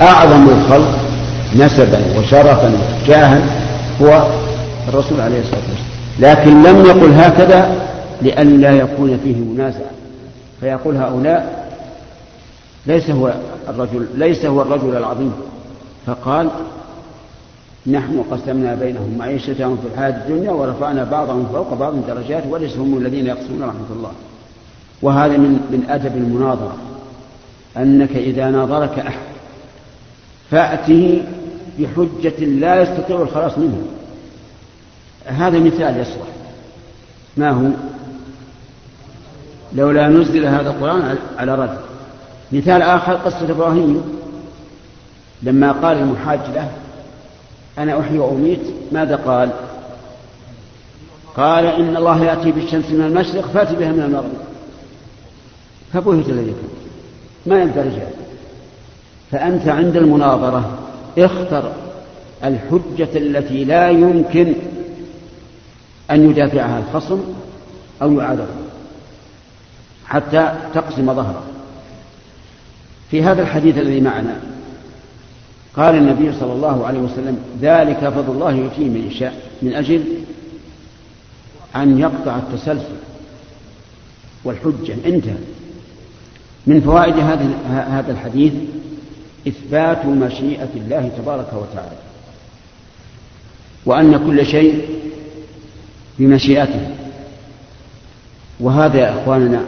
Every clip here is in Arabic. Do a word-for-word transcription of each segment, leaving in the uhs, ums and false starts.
أعظم الخلق نسبا وشرفا وجاها هو الرسول عليه الصلاة والسلام، لكن لم يقل هكذا لئلا يكون فيه منازعة، فيقول هؤلاء ليس هو الرجل ليس هو الرجل العظيم، فقال نحن قسمنا بينهم معيشتهم في الحياة الدنيا ورفعنا بعضهم فوق بعض درجات وليس هم الذين يقسمون رحمة الله. وهذا من من أدب المناظرة، أنك إذا ناظرك أحد فأته بحجة لا يستطيع الخلاص منها. هذا مثال يصلح، ما هو؟ لولا نزل هذا القرآن على رجل. مثال آخر قصة إبراهيم لما قال المحاج له أنا أحيي وأميت، ماذا قال؟ قال إن الله يأتي بالشمس من المشرق فأتي بها من المغرب، فبهت الذي كفر ما يقدر يجاب. فأنت عند المناظرة اختر الحجة التي لا يمكن أن يدافعها الخصم أو يعارضه حتى تقسم ظهره. في هذا الحديث الذي معنا قال النبي صلى الله عليه وسلم ذلك فضل الله يؤتيه من يشاء، من أجل أن يقطع التسلسل والحجة. انتهى. من فوائد هذا الحديث إثبات مشيئة الله تبارك وتعالى، وأن كل شيء بمشيئته. وهذا يا أخواننا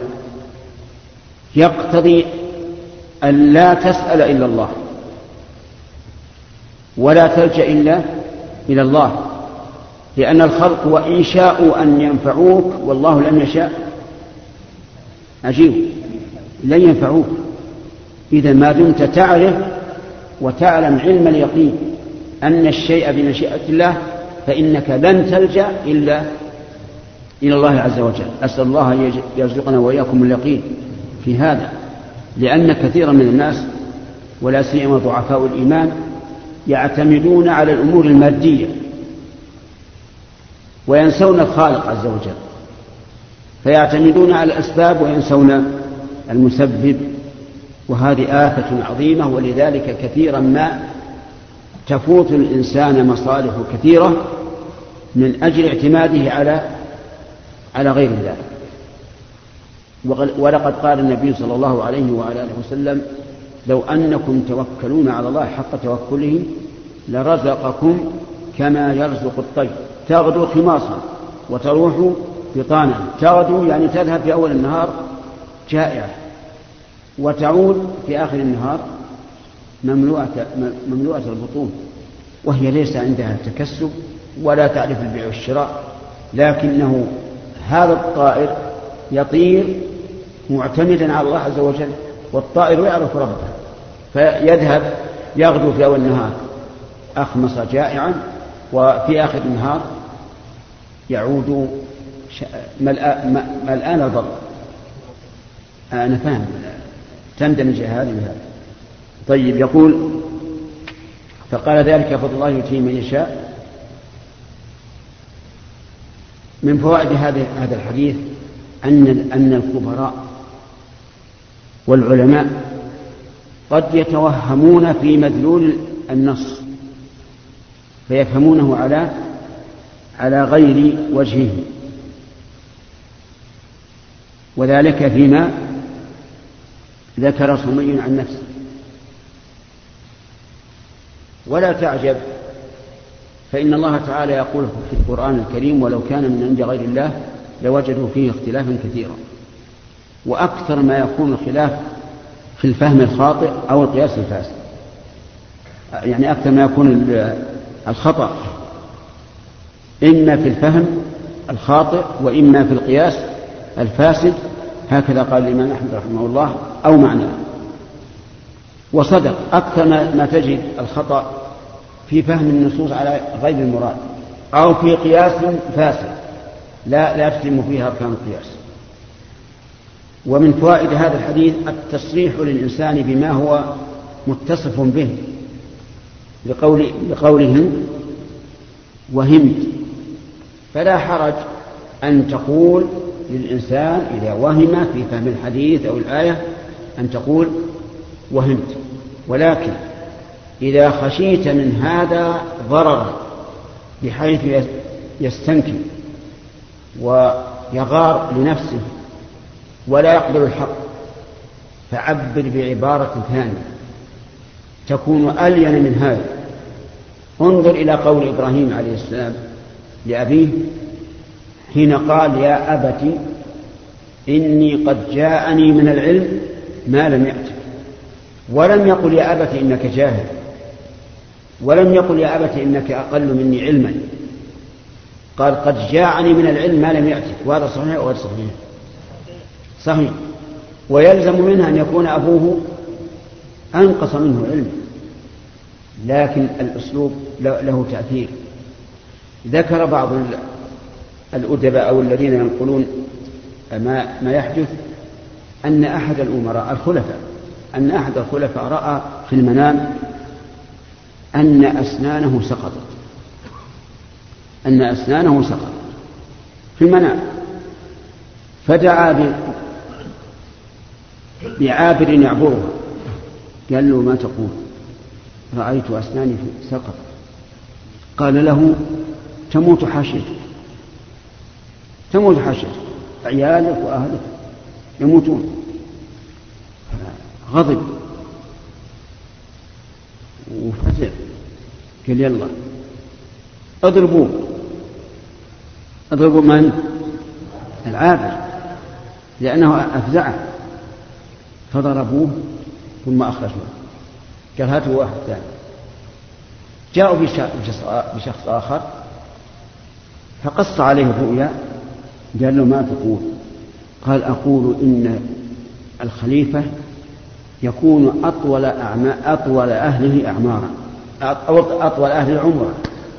يقتضي أن لا تسأل إلا الله ولا تلجأ إلا إلى الله، لأن الخلق وإن شاءوا أن ينفعوك والله لم يشاء عجيب لن ينفعوك. إذا ما دمت تعرف وتعلم علم اليقين أن الشيء بمشيئة الله فإنك لن تلجأ إلا إلى الله عز وجل. أسأل الله أن يرزقنا وإياكم اليقين في هذا، لأن كثيرا من الناس ولا سيما ضعفاء الإيمان يعتمدون على الأمور المادية وينسون الخالق عز وجل، فيعتمدون على الأسباب وينسون المسبب، وهذه آفة عظيمة. ولذلك كثيرا ما تفوت الإنسان مصالح كثيرة من أجل اعتماده على على غير الله. ولقد قال النبي صلى الله عليه وعلى آله وسلم لو أنكم توكلون على الله حق توكله لرزقكم كما يرزق الطير تغدو خماصا وتروح بطانا. تغدو يعني تذهب في أول النهار جائعة وتعود في آخر النهار مملوءة, مملوءة البطون، وهي ليس عندها تكسب ولا تعرف البيع والشراء، لكنه هذا الطائر يطير معتمدا على الله عز وجل، والطائر يعرف ربه، فيذهب يغدو في أول النهار أخمص جائعا وفي آخر النهار يعود ملآن البطن. أنا فاهم تندمج هذه بهذا. طيب، يقول فقال ذلك فضل الله يؤتيه من يشاء. من فوائد هذا الحديث أن أن الكبراء والعلماء قد يتوهمون في مدلول النص فيفهمونه على على غير وجهه، وذلك فيما ذكر سمي عن نفسه. ولا تعجب، فإن الله تعالى يقول في القرآن الكريم ولو كان من عند غير الله لوجدوا فيه اختلافا كثيرا. وأكثر ما يكون الخلاف في الفهم الخاطئ أو القياس الفاسد، يعني أكثر ما يكون الخطأ إما في الفهم الخاطئ وإما في القياس الفاسد، هكذا قال الإمام أحمد رحمه الله أو معناه. وصدق، أكثر ما تجد الخطأ في فهم النصوص على غير المراد أو في قياس فاسد لا لا تتم فيها أركان القياس. ومن فوائد هذا الحديث التصريح للإنسان بما هو متصف به، لقول لقوله وهمت، فلا حرج أن تقول للإنسان إذا وهم في فهم الحديث أو الآية أن تقول وهمت، ولكن إذا خشيت من هذا ضررا بحيث يستنكر ويغار لنفسه ولا يقبل الحق، فعبر بعبارة ثانية تكون ألين من هذا. انظر إلى قول إبراهيم عليه السلام لأبيه حين قال يا أبت إني قد جاءني من العلم ما لم يأتك، ولم يقل يا أبت إنك جاهل، ولم يقل يا أبت إنك أقل مني علما، قال قد جاءني من العلم ما لم يأتك، وهذا صحيح وغير صحيح؟ صحيح. ويلزم منها أن يكون أبوه أنقص منه علما، لكن الأسلوب له تأثير. ذكر بعض الأدباء أو الذين ينقلون ما, ما يحدث أن أحد الأمراء الخلفاء أن أحد الخلفاء رأى في المنام أن أسنانه سقطت أن أسنانه سقطت في المنام، فدعا بعابر يعبره، قال له ما تقول؟ رأيت أسناني سقطت. قال له تموت حاشيتك، تموت حاشيتك، عيالك وأهلك يموتون. غضب وفزع، قال يلا اضربوه. اضربوا من؟ العابر، لأنه أفزعه، فضربوه ثم أخرجوه. قال هاتوا واحد ثاني. جاءوا بشخص آخر فقص عليه الرؤيا، قال له ما تقول؟ قال أقول إن الخليفة يكون أطول, أطول أهله أعمارا، أطول أهله عمرا.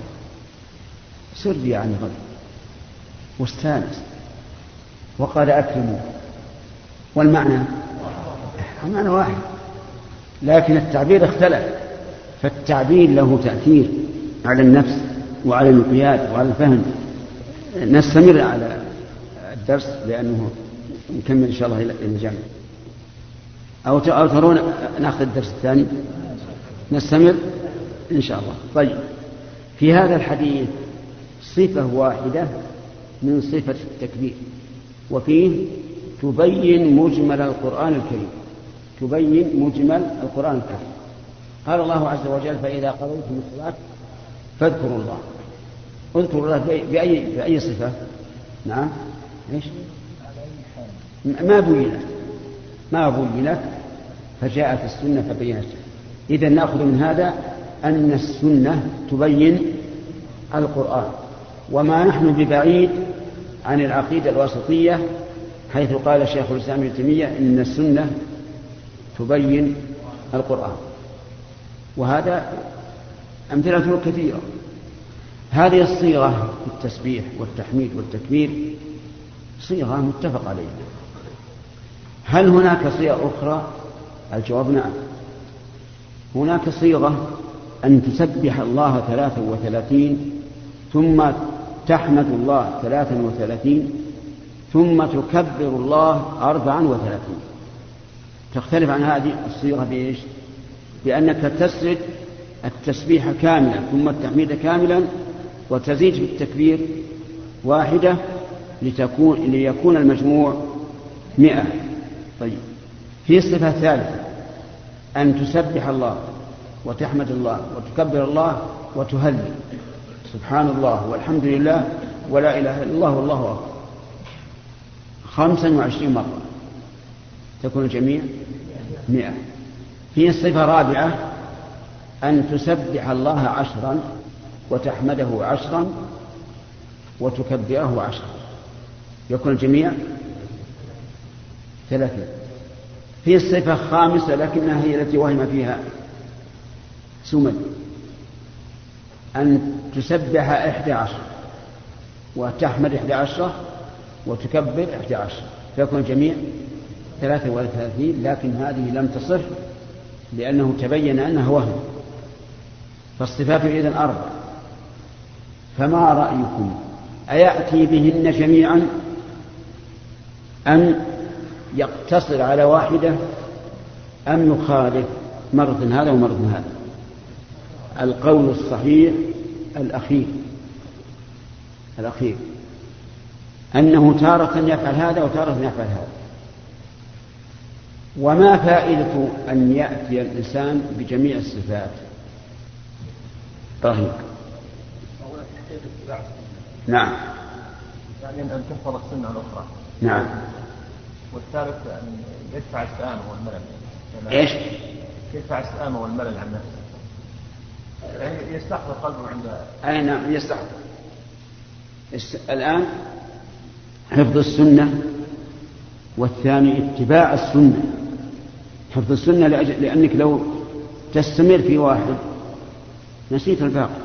سر يعني غد واستانس وقال أكرموا، والمعنى المعنى واحد، لكن التعبير اختلف. فالتعبير له تأثير على النفس وعلى المقياد وعلى الفهم. نستمر على الدرس لأنه نكمل إن شاء الله إلى الجامعة، أو ترون نأخذ الدرس الثاني. نستمر إن شاء الله. طيب، في هذا الحديث صفة واحدة من صفة التكبير، وفيه تبين مجمل القرآن الكريم، تبين مجمل القرآن الكريم. قال الله عز وجل فإذا قضيتم الصلاة فاذكروا الله. اذكروا الله بأي, بأي صفة؟ نعم، إيش؟ ما بينت ما بينت فجاءت السنة فبينت. إذا نأخذ من هذا أن السنة تبين القرآن، وما نحن ببعيد عن العقيدة الواسطية، حيث قال شيخ الإسلام ابن تيمية إن السنة تبين القرآن، وهذا أمثلة كثيرة. هذه الصيغة في التسبيح والتحميد والتكبير صيغة متفق عليها. هل هناك صيغة أخرى؟ الجواب نعم. هناك صيغة أن تسبح الله ثلاثا وثلاثين، ثم تحمد الله ثلاثا وثلاثين، ثم تكبر الله أربعا وثلاثين. تختلف عن هذه الصيغة بإيش؟ بأنك تسرد التسبيح كاملا ثم التحميد كاملا، وتزيد في التكبير واحدة لتكون ليكون المجموع مئة. طيب، في صفة ثالثة أن تسبح الله وتحمد الله وتكبر الله وتهلل سبحان الله والحمد لله ولا إله إلا الله والله أكبر خمسا وعشرين مرة، تكون الجميع مئة. في صفة رابعة أن تسبح الله عشرا وتحمده عشرا وتكبره عشرا، يكون الجميع ثلاثين. في الصفة خامسة لكنها هي التي وهم فيها سمد، أن تسبح إحدى عشر وتحمد إحدى عشرة وتكبر إحدى عشر، فيكون الجميع ثلاثة وثلاثين. لكن هذه لم تصح لأنه تبين أنها وهم. فالصفات إذن أربع، فما رأيكم؟ أيأتي بهن جميعا أم يقتصر على واحدة أم يخالف مرة هذا ومرة هذا؟ القول الصحيح الأخير الأخير أنه تارة يفعل هذا وتارة يفعل هذا. وما فائدة أن يأتي الإنسان بجميع الصفات؟ رهيب. نعم. يعني أن تحفظ السنة الأخرى. نعم. والثالث أن يدفع السآمة والملل. إيش؟ يدفع السآمة والملل عن نفسه. يعني يستحضر قلبه عند. أي نعم يستحضر. الآن حفظ السنة، والثاني اتباع السنة. حفظ السنة لأجل لأنك لو تستمر في واحد نسيت الباقي.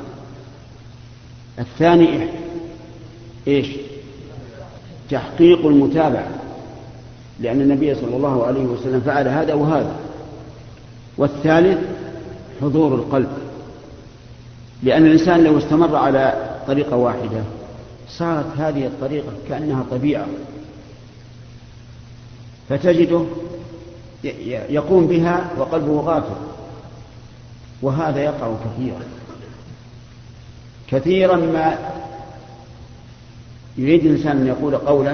الثاني إيش؟ تحقيق المتابعة، لأن النبي صلى الله عليه وسلم فعل هذا وهذا. والثالث حضور القلب، لأن الإنسان لو استمر على طريقة واحدة صارت هذه الطريقة كأنها طبيعة، فتجده يقوم بها وقلبه غافل. وهذا يقع كثيرا كثيرا ما يريد الإنسان أن يقول قولا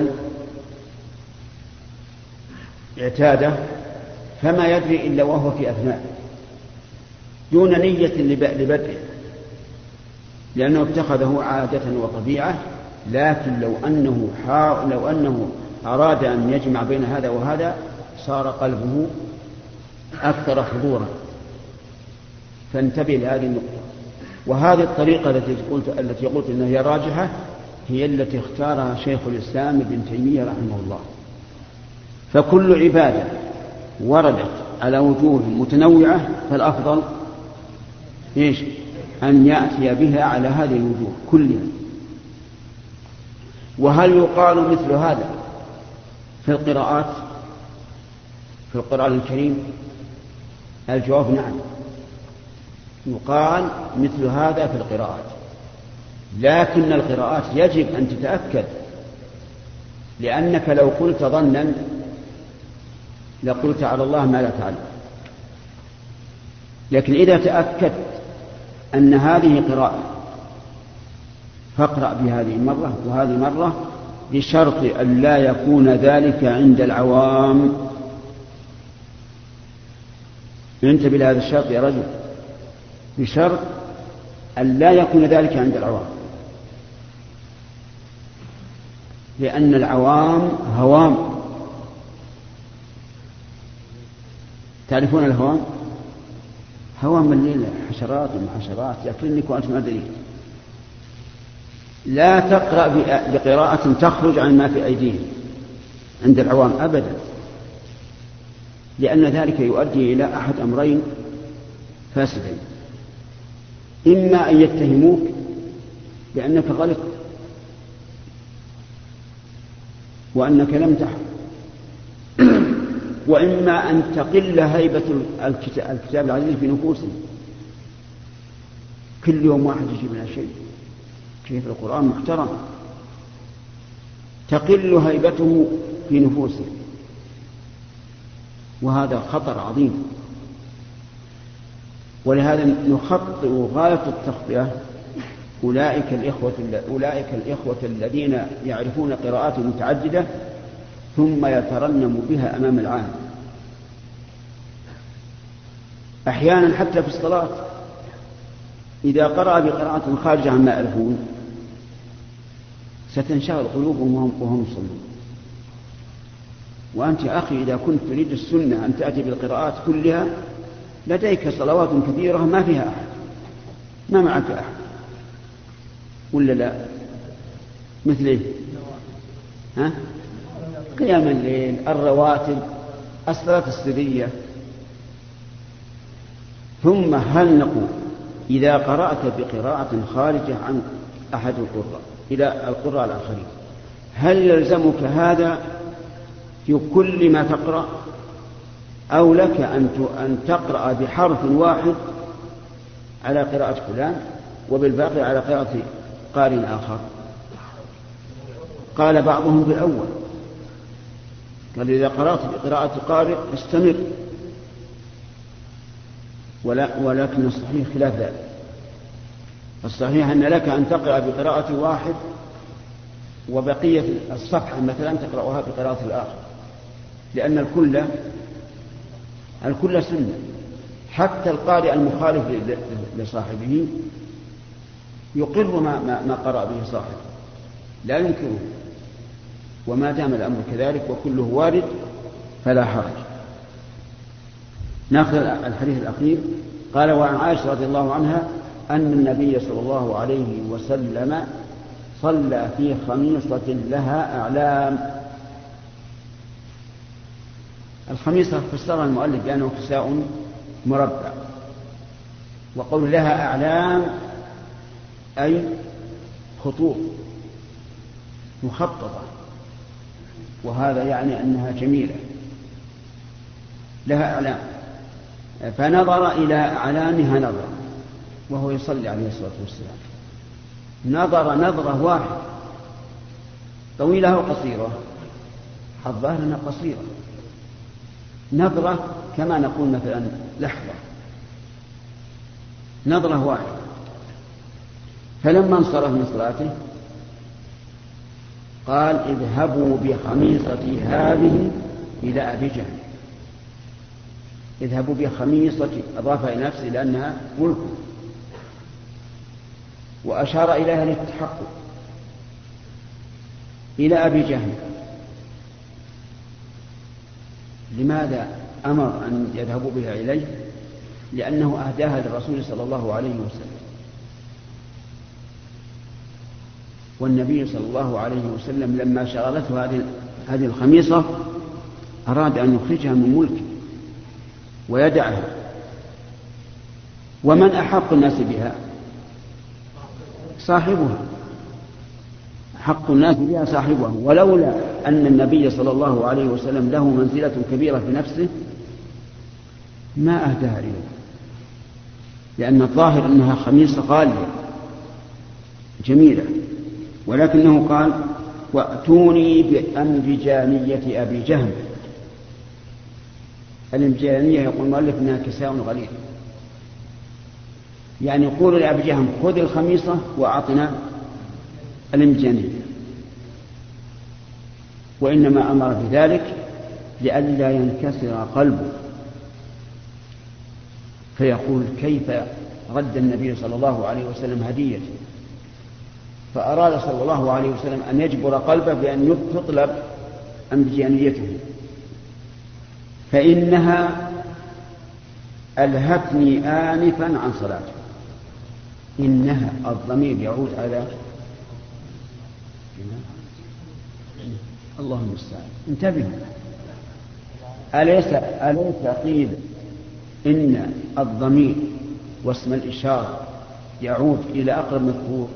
اعتاده فما يدري إلا وهو في أثناء دون نية لبدءه، لأنه اتخذه عادة وطبيعة. لكن لو أنه, لو أنه أراد أن يجمع بين هذا وهذا صار قلبه أكثر حضورا. فانتبه لهذه النقطة. وهذه الطريقة التي قلت, التي قلت أنها هي راجحة هي التي اختارها شيخ الإسلام ابن تيمية رحمه الله. فكل عبادة وردت على وجوه متنوعة فالأفضل إيش؟ أن يأتي بها على هذه الوجوه كلها. وهل يقال مثل هذا في القراءات في القرآن الكريم؟ الجواب نعم، يقال مثل هذا في القراءات. لكن القراءات يجب أن تتأكد، لأنك لو قلت ظنا لقلت على الله ما لا تعلم. لكن إذا تأكدت أن هذه قراءة فاقرأ بهذه مرة وهذه مرة، بشرط أن لا يكون ذلك عند العوام. انتبه لهذا الشرط يا رجل، بشرط أن لا يكون ذلك عند العوام، لأن العوام هوام. تعرفون الهوام؟ هوام الليل حشرات ومحشرات يأكلنك وأنت ما دريت. لا تقرأ بقراءة تخرج عن ما في أيديهم عند العوام أبدا، لأن ذلك يؤدي إلى أحد أمرين فاسدين: إما أن يتهموك بأنك غلط وأنك لم تحفظ، وإما أن تقل هيبة الكتاب العزيز في نفوسهم. كل يوم واحد يجيب لنا شيء، كيف القرآن محترم، تقل هيبته في نفوسهم، وهذا خطر عظيم. ولهذا نخطئ غاية التخطئة أولئك الإخوة, أولئك الإخوة الذين يعرفون قراءات متعددة ثم يترنم بها أمام العام. أحيانا حتى في الصلاة إذا قرأ بقراءة خارجة عما يعرفون ستنشغل قلوبهم وهم يصلون. وأنت يا أخي إذا كنت تريد السنة أن تأتي بالقراءات كلها لديك صلوات كثيرة ما فيها أحد، ما معك أحد ولا لا؟ مثل ها؟ قيام الليل، الرواتب، الصلاة السرية. ثم هل نقول إذا قرأت بقراءة خارجة عن أحد القراء إلى القراء الآخرين هل يلزمك هذا في كل ما تقرأ، أو لك أن تقرأ بحرف واحد على قراءة فلان وبالباقي على قراءة قارئ آخر؟ قال بعضهم بالأول، قال إذا قرأت بقراءة قارئ استمر، ولكن الصحيح خلاف ذلك. الصحيح أن لك أن تقرأ بقراءة واحد وبقية الصفحة مثلا تقرأها بقراءة الآخر، لأن الكل الكل سنة. حتى القارئ المخالف لصاحبه يقر ما, ما قرأ به صاحبه لا ينكره، وما دام الأمر كذلك وكله وارد فلا حرج. ناخذ الحديث الأخير. قال: وعن عائشة رضي الله عنها أن النبي صلى الله عليه وسلم صلى في خميصة لها أعلام. الخميصة فسرها المؤلف بأنه كساء مربع، وقول لها أعلام أي خطوط مخططة، وهذا يعني أنها جميلة لها أعلام. فنظر إلى أعلامها نظرة وهو يصلي عليه الصلاة والسلام، نظر نظرة واحدة طويلة أو قصيرة؟ الظاهر أنها قصيرة، نظرة كما نقول مثلا لحظة، نظرة واحدة. فلما انصرف من صلاته قال: اذهبوا بخميصتي هذه إلى أبي جهل. اذهبوا بخميصتي، أضاف إلى نفسه لأنها ملك، وأشار إليها للتحقق، إلى أبي جهل. لماذا أمر أن يذهبوا بها إليه؟ لأنه أهداها للرسول صلى الله عليه وسلم، والنبي صلى الله عليه وسلم لما شغلته هذه هذه الخميصة أراد أن يخرجها من ملكه ويدعها. ومن أحق الناس بها؟ صاحبها، حق الناس بها صاحبها. ولولا أن النبي صلى الله عليه وسلم له منزلة كبيرة في نفسه ما أهداها إليه، لأن الظاهر أنها خميصة غالية جميلة، ولكنه قال: وأتوني بأنبجانية أبي جهم. الأنبجانية يقول المؤلف إنها كساء غليظ، يعني يقول لأبي جهم: خذ الخميصة وأعطنا الأنبجانية. وإنما أمر بذلك لئلا ينكسر قلبه فيقول: كيف رد النبي صلى الله عليه وسلم هديتي؟ فأراد صلى الله عليه وسلم أن يجبر قلبه بأن تطلب أنبجانيته، فإنها ألهتني آنفا عن صلاته. إنها الضمير يعود على الله المستعان. انتبهوا، أليس أليس قيل إن الضمير واسم الإشارة يعود إلى أقرب مذكور؟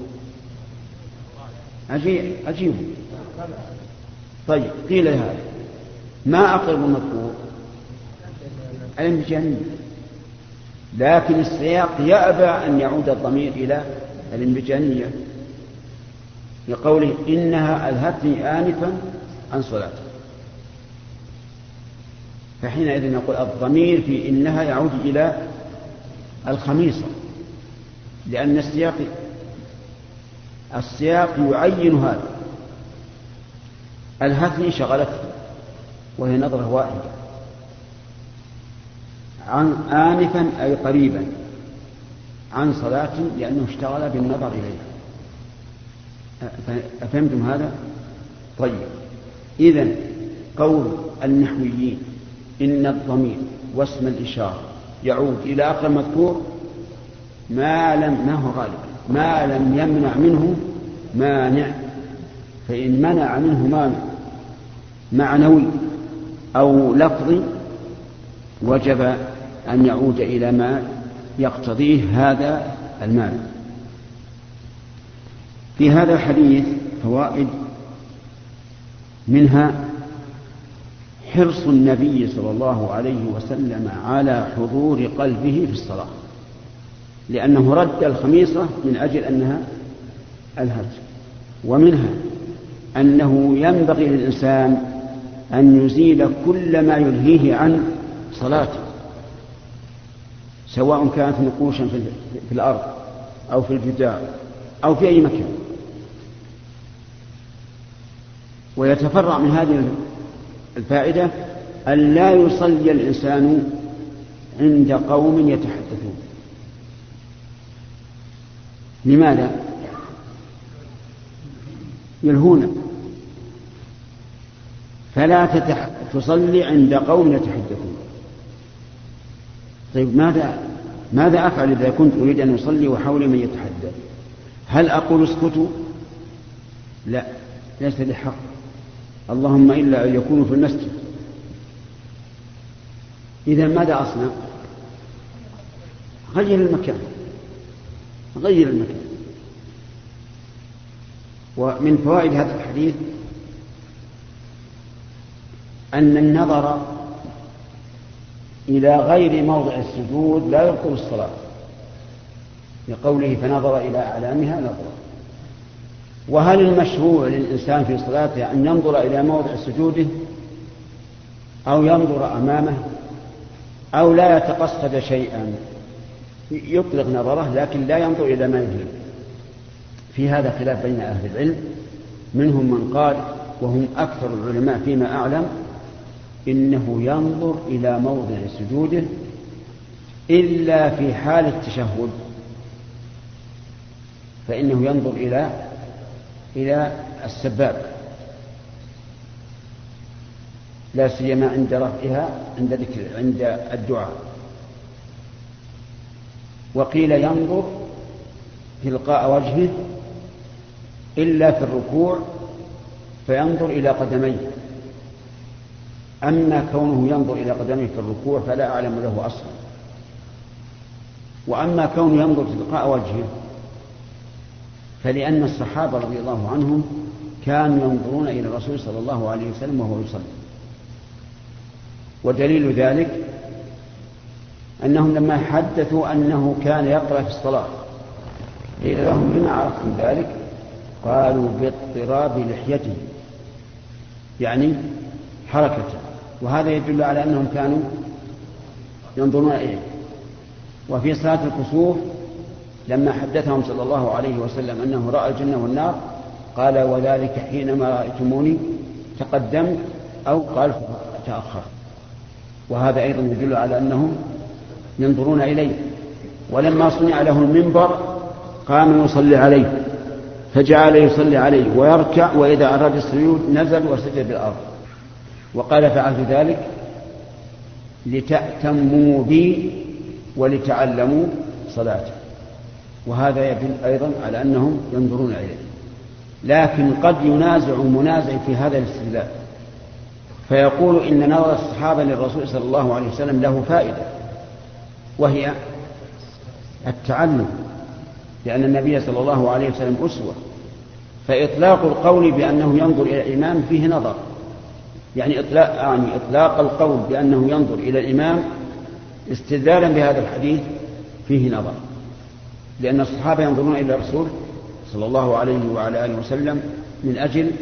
عجيب عجيب. طيب قيل هذا ما أقرب مذكور؟ الانبجانية، لكن السياق يأبى أن يعود الضمير إلى الانبجانية لقوله: إنها ألهتني آنفا عن صلاته. فحينئذ نقول الضمير في إنها يعود إلى الخميصة، لأن السياق السياق يعين هذا. ألهتني شغلته وهي نظرة واحدة، عن آنفا أي قريبا، عن صلاة لأنه اشتغل بالنظر إليها. أفهمتم هذا؟ طيب، إذن قول النحويين إن الضمير واسم الإشارة يعود إلى أقرب مذكور ما لم ما هو غالب ما لم يمنع منه مانع. فإن منع منه مانع معنوي أو لفظي وجب أن يعود إلى ما يقتضيه هذا المانع. في هذا الحديث فوائد، منها حرص النبي صلى الله عليه وسلم على حضور قلبه في الصلاة، لأنه رد الخميصة من أجل أنها الهج. ومنها أنه ينبغي للإنسان أن يزيل كل ما يلهيه عن صلاته، سواء كانت نقوشا في الأرض أو في الجدار أو في أي مكان. ويتفرع من هذه الفائدة أن لا يصلي الإنسان عند قوم يتحدثون. لماذا؟ يلهون. فلا تتح... تصلي عند قوم يتحدثون. طيب ماذا ماذا أفعل إذا كنت أريد أن أصلي وحولي من يتحدث؟ هل أقول اسكتوا؟ لا، ليس لي حق، اللهم إلا أن يكونوا في المسجد. إذا ماذا أصنع؟ غير المكان، غير المكان. ومن فوائد هذا الحديث أن النظر إلى غير موضع السجود لا يبطل الصلاة، لقوله فنظر إلى أعلامها نظرا. وهل المشروع للإنسان في صلاته أن ينظر إلى موضع سجوده أو ينظر أمامه أو لا يتقصد شيئا؟ يطلق نظره لكن لا ينظر إلى ما يجري. في هذا خلاف بين أهل العلم، منهم من قال وهم أكثر العلماء فيما أعلم إنه ينظر إلى موضع سجوده إلا في حال التشهد، فإنه ينظر إلى إلى السباب، لا سيما عند رفعها عند ذكر عند الدعاء. وقيل ينظر تلقاء وجهه إلا في الركوع فينظر إلى قدميه، أما كونه ينظر إلى قدميه في الركوع فلا أعلم له أصلا. وأما كونه ينظر تلقاء وجهه فلأن الصحابة رضي الله عنهم كانوا ينظرون إلى الرسول صلى الله عليه وسلم وهو يصلي. ودليل ذلك أنهم لما حدثوا أنه كان يقرأ في الصلاة قيل لهم لما عرفتم ذلك؟ قالوا باضطراب لحيته، يعني حركته، وهذا يدل على أنهم كانوا ينظرون إليه. وفي صلاة الكسوف لما حدثهم صلى الله عليه وسلم أنه رأى الجنة والنار قال وذلك حينما رأيتموني تقدمت أو قال تأخر، وهذا أيضا يدل على أنهم ينظرون إليه. ولما صنع له المنبر قام يصلي عليه فجعل يصلي عليه ويركع، وإذا أراد السجود نزل وسجد بالأرض، وقال فعلت ذلك لتأتموا بي ولتعلموا صلاتي، وهذا يدل أيضا على أنهم ينظرون إليه. لكن قد ينازع منازع في هذا الاستدلال فيقول إن نظر الصحابة للرسول صلى الله عليه وسلم له فائدة، وهي التعلم، لأن النبي صلى الله عليه وسلم أسوة، فإطلاق القول بأنه ينظر إلى الإمام فيه نظر، يعني إطلاق, يعني إطلاق القول بأنه ينظر إلى الإمام استدلالا بهذا الحديث فيه نظر، لأن الصحابة ينظرون إلى الرسول صلى الله عليه وعلى آله وسلم من أجل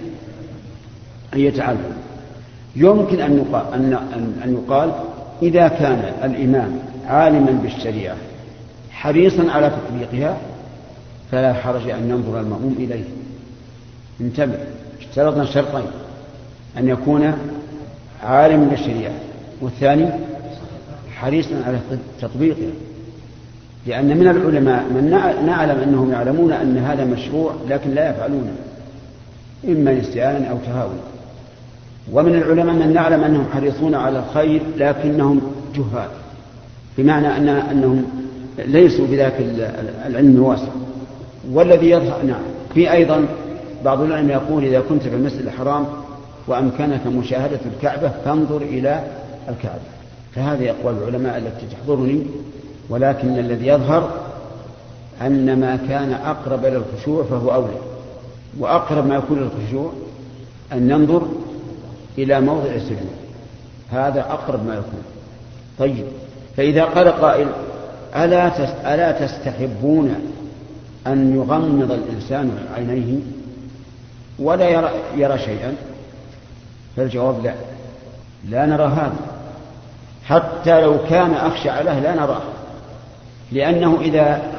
أن يتعلم. يمكن أن يقال, أن, أن يقال إذا كان الإمام عالما بالشريعة حريصا على تطبيقها فلا حرج أن ينظر المأموم إليه. انتبه، اشترطنا شرطين: أن يكون عالما بالشريعة، والثاني حريصا على تطبيقها، لأن من العلماء من نعلم أنهم يعلمون أن هذا مشروع لكن لا يفعلونه، إما نسيانا أو تهاونا، ومن العلماء من نعلم أنهم حريصون على الخير لكنهم جهال، بمعنى أن أنهم ليسوا بذاك العلم الواسع. والذي يظهر نعم في أيضا بعض العلماء يقول إذا كنت في المسجد الحرام وأمكنك مشاهدة الكعبة فانظر إلى الكعبة، فهذه أقوال العلماء التي تحضرني، ولكن الذي يظهر أن ما كان أقرب إلى الخشوع فهو أولى، وأقرب ما يكون للخشوع أن ننظر إلى موضع السجود، هذا أقرب ما يكون. طيب، فإذا قال قائل ألا ألا تستحبون أن يغمض الإنسان عينيه ولا يرى, يرى شيئا؟ فالجواب لا، لا نرى هذا، حتى لو كان أخشع له لا نراه، لأنه إذا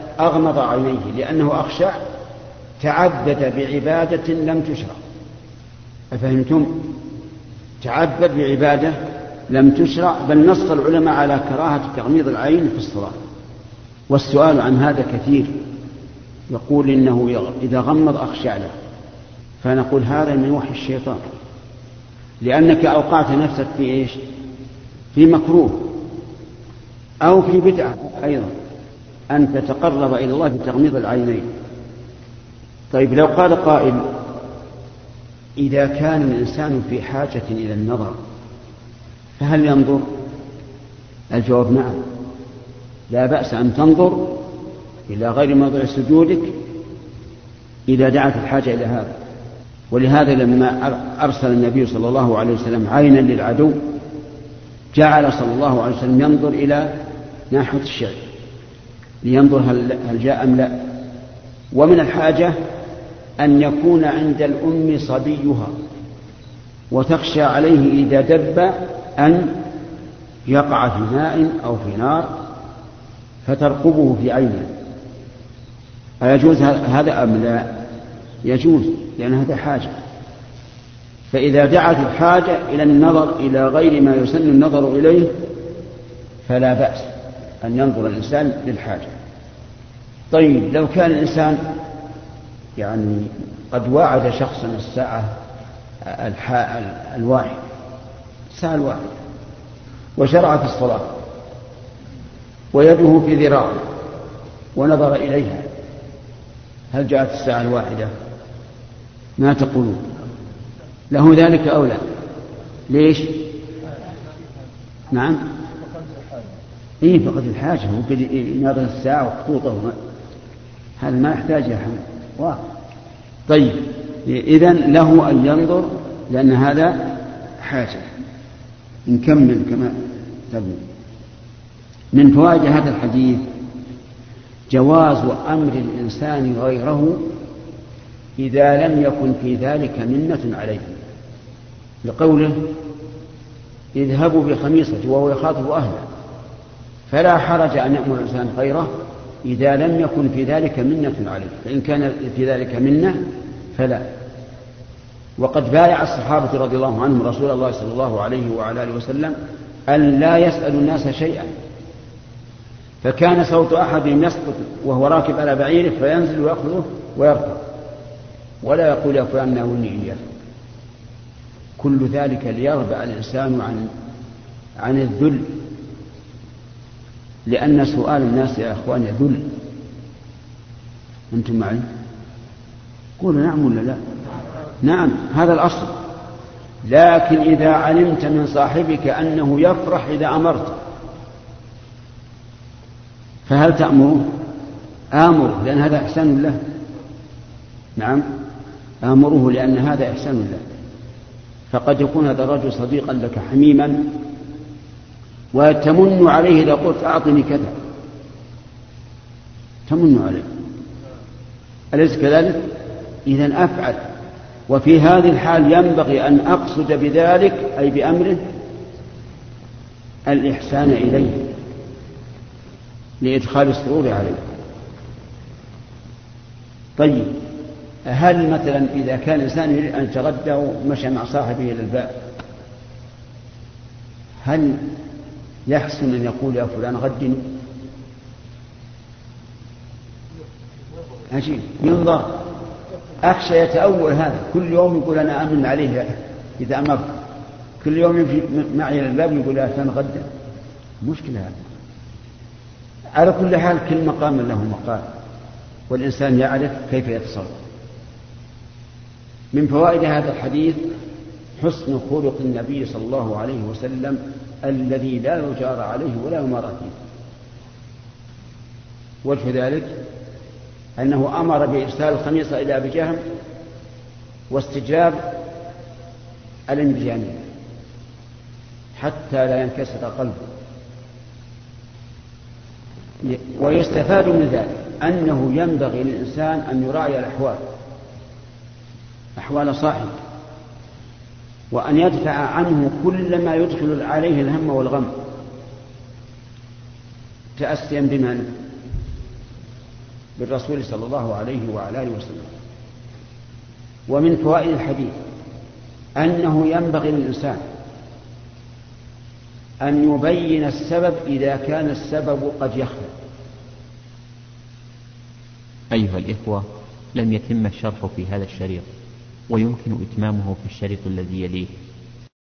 أغمض عينيه لأنه أخشع تعبد بعبادة لم تشرع. أفهمتم؟ تعبد بعبادة لم تشرع، بل نص العلماء على كراهة تغميض العين في الصلاة. والسؤال عن هذا كثير، يقول إنه إذا غمض أخشع له، فنقول هذا من وحي الشيطان، لأنك أوقعت نفسك في إيش؟ في مكروه أو في بدعة أيضا، أن تتقرب إلى الله بتغميض العينين. طيب لو قال قائل إذا كان الإنسان في حاجة إلى النظر فهل ينظر؟ الجواب نعم، لا بأس أن تنظر إلى غير موضع سجودك إذا دعت الحاجة إلى هذا. ولهذا لما أرسل النبي صلى الله عليه وسلم عينا للعدو جعل صلى الله عليه وسلم ينظر إلى ناحية الشعب لينظر هل جاء أم لا. ومن الحاجة أن يكون عند الأم صبيها وتخشى عليه إذا دب أن يقع في ماء أو في نار فترقبه في عينه. أيجوز هذا أم لا؟ يجوز، لأن هذا حاجة. فإذا دعت الحاجة إلى النظر إلى غير ما يسن النظر إليه فلا بأس أن ينظر الإنسان للحاجة. طيب لو كان الإنسان يعني قد وعد شخصا الساعة الواحد الساعة الواحد وشرع في الصلاة ويده في ذراعه ونظر إليها، هل جاءت الساعة الواحدة؟ ما تقولون؟ له ذلك أو لا؟ ليش؟ نعم إيه فقد الحاجة، ممكن ينظر الساعة وخطوطه، هذا ما يحتاج يا حمد واحد. طيب إذن له أن ينظر لأن هذا حاجة. نكمل كما تبني. من فوائد هذا الحديث جواز أمر الإنسان غيره إذا لم يكن في ذلك منة عليه، لقوله اذهبوا بخميصتي وهو يخاطب أهله، فلا حرج أن يأمر الإنسان غيره إذا لم يكن في ذلك منة عليه، فإن كان في ذلك منة فلا. وقد بايع الصحابة رضي الله عنهم رسول الله صلى الله عليه وعلى آله وسلم أن لا يسألوا الناس شيئا، فكان صوت أحدهم يسقط وهو راكب على بعيره فينزل ويأخذه ويركب ولا يقول يا فلان ناولني إياه. كل ذلك ليربع الإنسان عن عن الذل، لأن سؤال الناس يا أخوان ذل. أنتم معي؟ قولوا نعم ولا لا؟ نعم، هذا الأصل. لكن إذا علمت من صاحبك أنه يفرح إذا أمرت فهل تأمره؟ آمره، لأن هذا إحسان له. نعم آمره لأن هذا إحسان له. فقد يكون هذا الرجل صديقا لك حميما وتمن عليه إذا قلت أعطني كذا، تمن عليه، أليس كذلك؟ إذن أفعل. وفي هذه الحال ينبغي أن أقصد بذلك أي بأمره الإحسان إليه لإدخال السرور عليه. طيب هل مثلا إذا كان الإنسان يريد أن يتغدى ومشى مع صاحبه إلى الباب، هل يحسن أن يقول يا فلان غدني؟ عجيب، ينظر، أخشى يتأول هذا، كل يوم يقول أنا أمن عليه إذا أمرت، كل يوم يمشي معي إلى الباب يقول يا فلان غدا، مشكلة هذا. على كل حال كل مقام له مقال، والإنسان يعرف كيف يتصرف. من فوائد هذا الحديث حسن خلق النبي صلى الله عليه وسلم الذي لا يجار عليه ولا يمار فيه. وجه ذلك أنه أمر بإرسال الخميصة إلى أبي جهم واستجاب الانبجانية حتى لا ينكسر قلبه. ويستفاد من ذلك أنه ينبغي للإنسان أن يراعي الأحوال، أحوال صاحبه، وأن يدفع عنه كل ما يدخل عليه الهم والغم، تأسيا بمن؟ بالرسول صلى الله عليه وعلى آله وسلم. ومن فوائد الحديث أنه ينبغي للإنسان أن يبين السبب إذا كان السبب قد يخفى. أيها الإخوة، لم يتم الشرح في هذا الشريط، ويمكن إتمامه في الشريط الذي يليه.